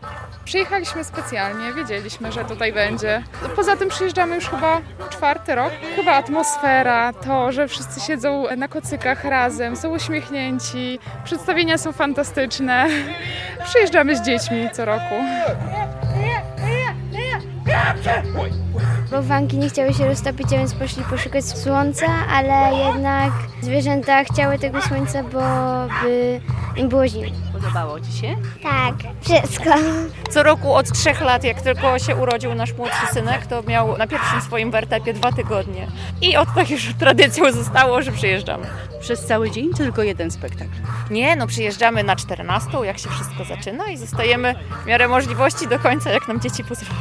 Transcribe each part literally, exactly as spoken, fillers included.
Przyjechaliśmy specjalnie, wiedzieliśmy, że tutaj będzie. Poza tym przyjeżdżamy już chyba czwarty rok. Chyba atmosfera, to, że wszyscy siedzą na kocykach razem, są uśmiechnięci, przedstawienia są fantastyczne. Przyjeżdżamy z dziećmi co roku. Bałwanki nie chciały się roztopić, a więc poszli poszukać słońca, ale jednak zwierzęta chciały tego słońca, bo by im było zimno. Podobało Ci się? Tak, wszystko. Co roku od trzech lat, jak tylko się urodził nasz młodszy synek, to miał na pierwszym swoim wertepie dwa tygodnie. I od tak już tradycją zostało, że przyjeżdżamy. Przez cały dzień czy tylko jeden spektakl? Nie, no przyjeżdżamy na czternastą, jak się wszystko zaczyna i zostajemy w miarę możliwości do końca, jak nam dzieci pozwolą.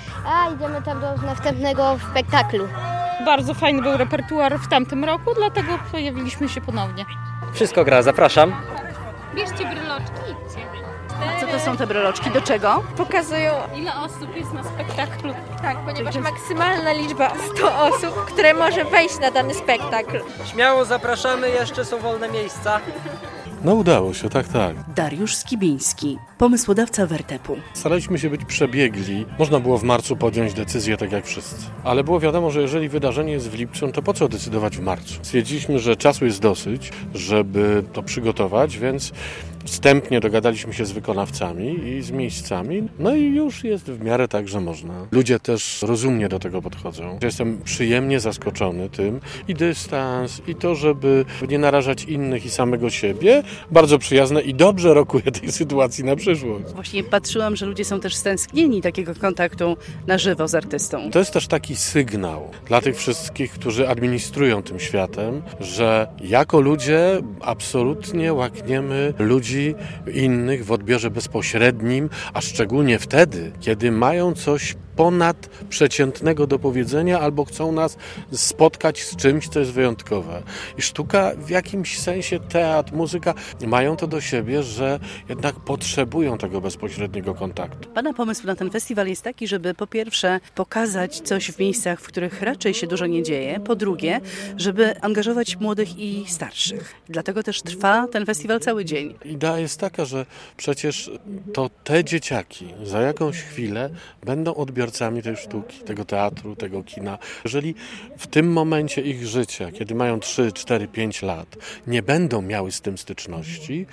A idziemy tam do następnego spektaklu. Bardzo fajny był repertuar w tamtym roku, dlatego pojawiliśmy się ponownie. Wszystko gra, zapraszam. Bierzcie bryloczki, idźcie. Co to są te breloczki? Do czego? Pokazują, Ile osób jest na spektaklu. tak, ponieważ maksymalna liczba sto osób, które może wejść na dany spektakl. Śmiało zapraszamy, jeszcze są wolne miejsca. No udało się, tak, tak. Dariusz Skibiński, pomysłodawca wertepu. Staraliśmy się być przebiegli. Można było w marcu podjąć decyzję, tak jak wszyscy. Ale było wiadomo, że jeżeli wydarzenie jest w lipcu, to po co decydować w marcu? Stwierdziliśmy, że czasu jest dosyć, żeby to przygotować, więc wstępnie dogadaliśmy się z wykonawcami i z miejscami. No i już jest w miarę tak, że można. Ludzie też rozumnie do tego podchodzą. Jestem przyjemnie zaskoczony tym i dystans, i to, żeby nie narażać innych i samego siebie. Bardzo przyjazne i dobrze rokuje tej sytuacji na przyszłość. Właśnie patrzyłam, że ludzie są też stęsknieni takiego kontaktu na żywo z artystą. To jest też taki sygnał dla tych wszystkich, którzy administrują tym światem, że jako ludzie absolutnie łakniemy ludzi innych w odbiorze bezpośrednim, a szczególnie wtedy, kiedy mają coś ponadprzeciętnego do powiedzenia albo chcą nas spotkać z czymś, co jest wyjątkowe. I sztuka, w jakimś sensie teatr, muzyka mają to do siebie, że jednak potrzebują tego bezpośredniego kontaktu. Pana pomysł na ten festiwal jest taki, żeby po pierwsze pokazać coś w miejscach, w których raczej się dużo nie dzieje, po drugie, żeby angażować młodych i starszych. Dlatego też trwa ten festiwal cały dzień. Idea jest taka, że przecież to te dzieciaki za jakąś chwilę będą odbierać tej sztuki, tego teatru, tego kina. Jeżeli w tym momencie ich życia, kiedy mają trzy, cztery, pięć lat, nie będą miały z tym styczności,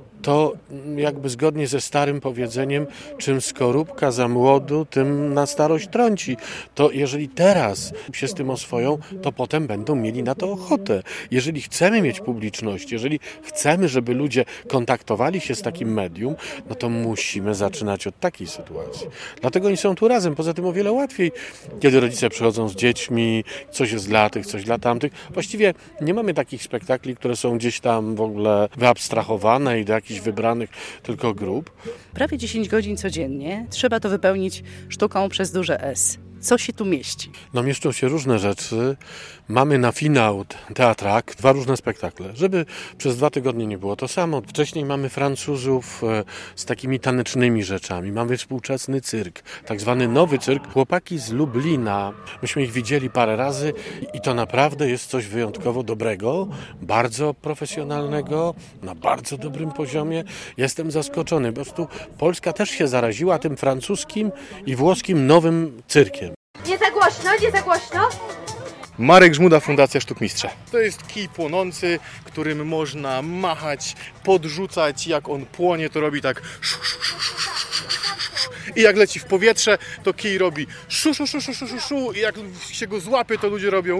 to jakby zgodnie ze starym powiedzeniem, czym skorupka za młodu, tym na starość trąci. To jeżeli teraz się z tym oswoją, to potem będą mieli na to ochotę. Jeżeli chcemy mieć publiczność, jeżeli chcemy, żeby ludzie kontaktowali się z takim medium, no to musimy zaczynać od takiej sytuacji. Dlatego oni są tu razem. Poza tym o wiele łatwiej, kiedy rodzice przychodzą z dziećmi, coś jest dla tych, coś dla tamtych. Właściwie nie mamy takich spektakli, które są gdzieś tam w ogóle wyabstrahowane i do jakichś wybranych tylko grup. Prawie dziesięć godzin codziennie. Trzeba to wypełnić sztuką przez duże S. Co się tu mieści? No mieszczą się różne rzeczy. Mamy na finał teatrak dwa różne spektakle, żeby przez dwa tygodnie nie było to samo. Wcześniej mamy Francuzów z takimi tanecznymi rzeczami. Mamy współczesny cyrk, tak zwany nowy cyrk. Chłopaki z Lublina, myśmy ich widzieli parę razy i to naprawdę jest coś wyjątkowo dobrego, bardzo profesjonalnego, na bardzo dobrym poziomie. Jestem zaskoczony. Po prostu Polska też się zaraziła tym francuskim i włoskim nowym cyrkiem. Nie za głośno, nie za głośno. Marek Żmuda, Fundacja Sztukmistrza. To jest kij płonący, którym można machać, podrzucać. Jak on płonie, to robi tak szu, szu, szu, szu, szu, szu, szu. I jak leci w powietrze, to kij robi szu, szu, szu, szu, szu, szu, szu. I jak się go złapie, to ludzie robią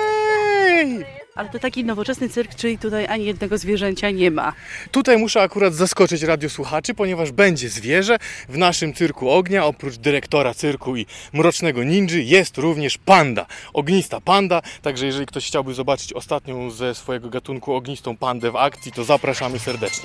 jej! Ale to taki nowoczesny cyrk, czyli tutaj ani jednego zwierzęcia nie ma. Tutaj muszę akurat zaskoczyć radiosłuchaczy, ponieważ będzie zwierzę. W naszym Cyrku Ognia, oprócz dyrektora cyrku i mrocznego ninży, jest również panda. Ognista panda, także jeżeli ktoś chciałby zobaczyć ostatnią ze swojego gatunku ognistą pandę w akcji, to zapraszamy serdecznie.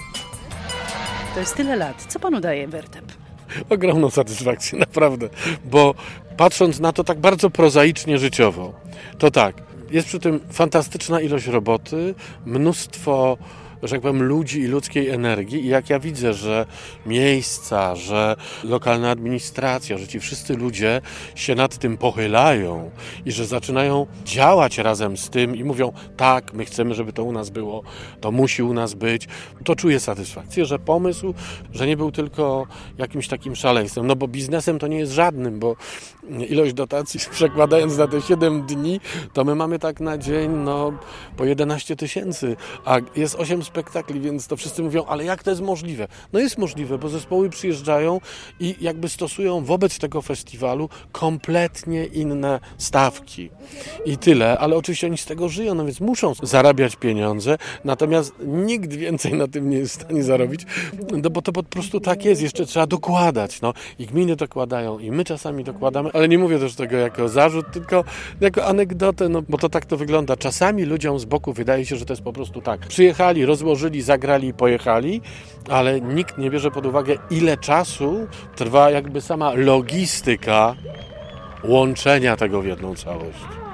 To jest tyle lat. Co panu daje wertep? Ogromną satysfakcję, naprawdę, bo patrząc na to tak bardzo prozaicznie życiowo, to tak, jest przy tym fantastyczna ilość roboty, mnóstwo że tak powiem, ludzi i ludzkiej energii. I jak ja widzę, że miejsca, że lokalna administracja, że ci wszyscy ludzie się nad tym pochylają i że zaczynają działać razem z tym i mówią, tak, my chcemy, żeby to u nas było, to musi u nas być, to czuję satysfakcję, że pomysł, że nie był tylko jakimś takim szaleństwem, no bo biznesem to nie jest żadnym, bo ilość dotacji przekładając na te siedem dni, to my mamy tak na dzień, no, po jedenaście tysięcy, a jest osiem spektakli, więc to wszyscy mówią, ale jak to jest możliwe? No jest możliwe, bo zespoły przyjeżdżają i jakby stosują wobec tego festiwalu kompletnie inne stawki i tyle, ale oczywiście oni z tego żyją, no więc muszą zarabiać pieniądze, natomiast nikt więcej na tym nie jest w stanie zarobić, no bo to po prostu tak jest, jeszcze trzeba dokładać, no i gminy dokładają i my czasami dokładamy, ale nie mówię też tego jako zarzut, tylko jako anegdotę, no bo to tak to wygląda. Czasami ludziom z boku wydaje się, że to jest po prostu tak. Przyjechali, rozłożyli, zagrali, pojechali, ale nikt nie bierze pod uwagę, ile czasu trwa jakby sama logistyka łączenia tego w jedną całość.